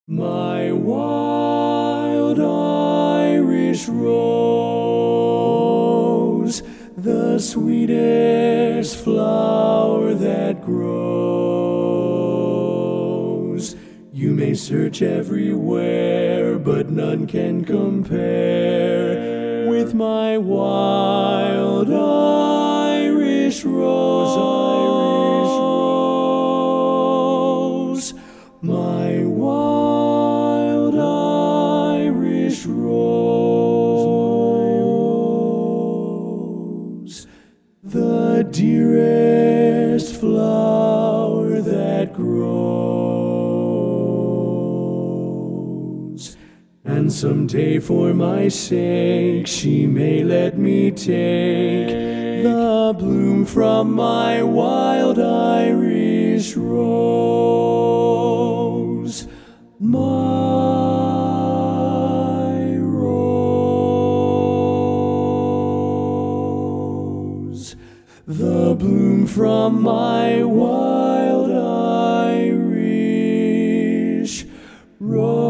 My wild Irish rose, the sweetest flower that grows. You may search everywhere, but none can compare with my wild Irish rose. My wild Irish rose, the dearest flower that grows. And someday for my sake she may let me take the bloom from my wild Irish rose. My rose, the bloom from my wild Irish rose.